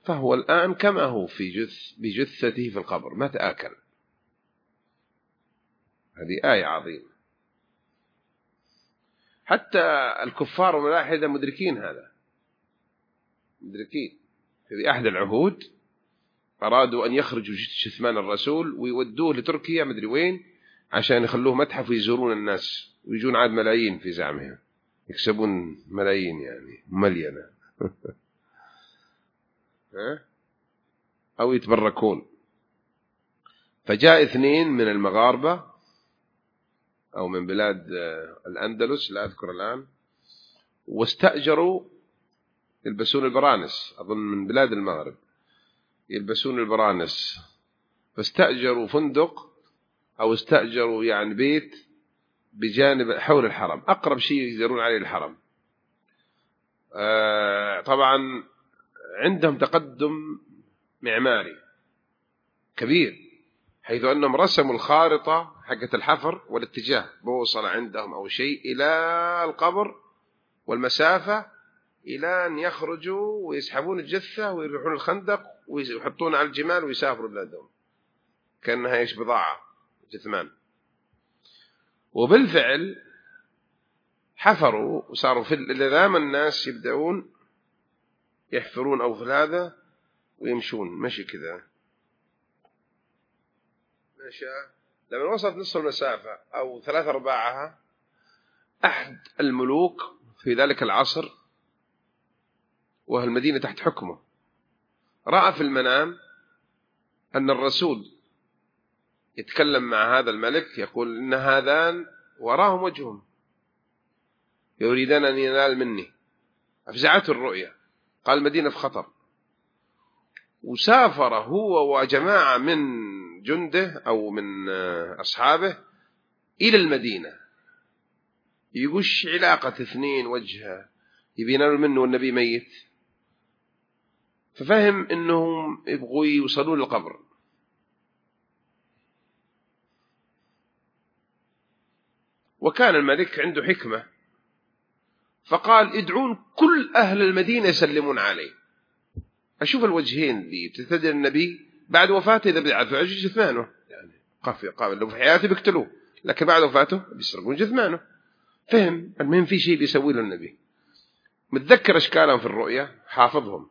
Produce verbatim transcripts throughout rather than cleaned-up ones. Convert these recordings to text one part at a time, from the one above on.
فهو الآن كما هو في جث بجثته في القبر ما تآكل. هذه آية عظيمة، حتى الكفار والملاحدة مدركين هذا، مدركين. في أحد العهود أرادوا أن يخرجوا جثمان الرسول ويودوه لتركيا مدري وين عشان يخلوه متحف ويزورون الناس، ويجون عاد ملايين في زعمهم، يكسبون ملايين يعني مليانة أو يتبركون. فجاء اثنين من المغاربة أو من بلاد الأندلس لا أذكر الآن، واستأجروا يلبسون البرانس، أظن من بلاد المغرب يلبسون البرانس، فاستأجروا فندق أو استأجروا يعني بيت بجانب حول الحرم، أقرب شيء يقدرون عليه الحرم. آه طبعا عندهم تقدم معماري كبير، حيث أنهم رسموا الخارطة حقة الحفر والاتجاه، بوصل عندهم أو شيء إلى القبر والمسافة إلى أن يخرجوا ويسحبون الجثة ويروحون الخندق ويحطون على الجمال ويسافروا بلادهم كأنها إيش بضاعة جثمان. وبالفعل حفروا وصاروا في الإذام الناس يبدأون يحفرون أو في هذا ويمشون مشي كذا مشى. لما وصلت نصف المسافة أو ثلاث أرباعها، أحد الملوك في ذلك العصر والمدينة تحت حكمه رأى في المنام أن الرسول يتكلم مع هذا الملك يقول إن هذان وراهم وجههم يريدان أن ينال مني. أفزعته الرؤيا، قال المدينة في خطر، وسافر هو وجماعة من جنده أو من أصحابه إلى المدينة. يقولش علاقة اثنين وجهه يبينوا منه والنبي ميت، ففهم إنهم يبغوا يوصلوا للقبر. وكان الملك عنده حكمة، فقال ادعون كل أهل المدينة يسلمون عليه. أشوف الوجهين اللي بتتدر النبي بعد وفاته إذا بيعرفوا عجل جثمانه، يعني قافي قابل لو في حياته بيقتلوه، لكن بعد وفاته بيسرقون جثمانه. فهم المهم في شيء بيسوي له النبي، متذكر أشكالهم في الرؤيا حافظهم،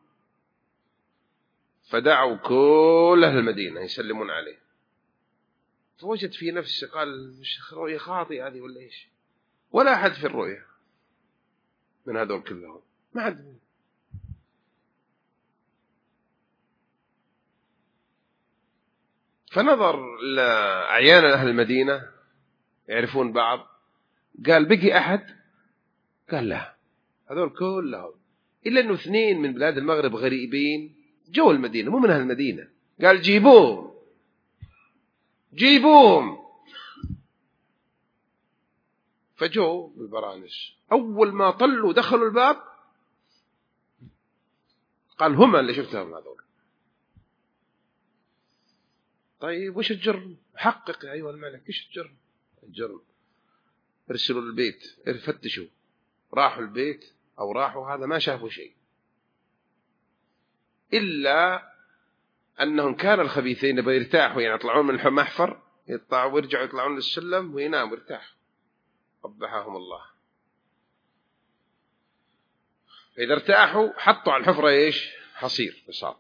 فدعوا كل أهل المدينة يسلمون عليه. فوجد في نفسه قال مش رؤيا خاطئة هذه ولا إيش، ولا أحد في الرؤيا من هذول كلهم، ما حد. فنظر لأعيان أهل المدينة يعرفون بعض، قال بقي أحد؟ قال لا، هذول كلهم إلا أنه اثنين من بلاد المغرب غريبين جو المدينة مو من أهل المدينة. قال جيبوهم جيبوهم. فجو بالبرانش، أول ما طلوا دخلوا الباب قال هما اللي شفتهم هذول. طيب وش الجرم؟ حقق يا أيها الملك، وش الجرم؟ الجرم ارسلوا البيت فتشوا. راحوا البيت أو راحوا هذا ما شافوا شيء، إلا أنهم كان الخبيثين بيرتاحوا، يعني يطلعون من المحفر يطلعوا ويرجعوا يطلعون للسلم ويناموا يرتاحوا، قبحهم الله. فإذا ارتاحوا حطوا على الحفرة إيش؟ حصير بساط.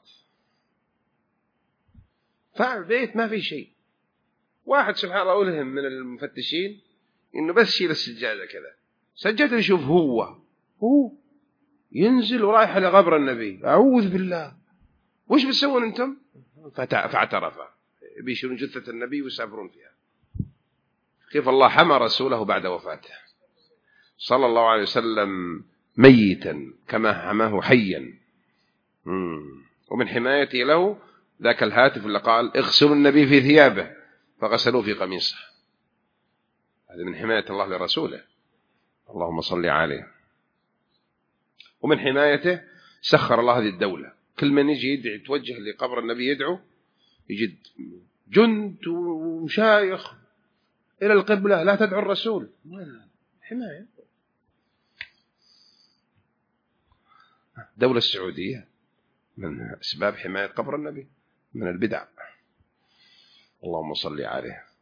فالبيت ما في شيء. واحد سبحان الله أولهم من المفتشين إنه بس شيل السجادة كذا، سجادة يشوف هو هو ينزل ورايح لقبر النبي. أعوذ بالله، وش بتسوون أنتم؟ فاعترف بيشيلون جثة النبي ويسافرون فيها. كيف الله حمى رسوله بعد وفاته صلى الله عليه وسلم ميتا كما حماه حيا. ومن حمايته له ذاك الهاتف اللي قال اغسلوا النبي في ثيابه فغسلوه في قميصه. هذا من حماية الله لرسوله، اللهم صل عليه. ومن حمايته سخر الله هذه الدولة، كل من يجي يدعي يتوجه لقبر النبي يدعو يجد جند ومشايخ إلى القبلة، لا تدعو الرسول. حماية. الدولة السعودية من أسباب حماية قبر النبي من البدع. اللهم صل عليه.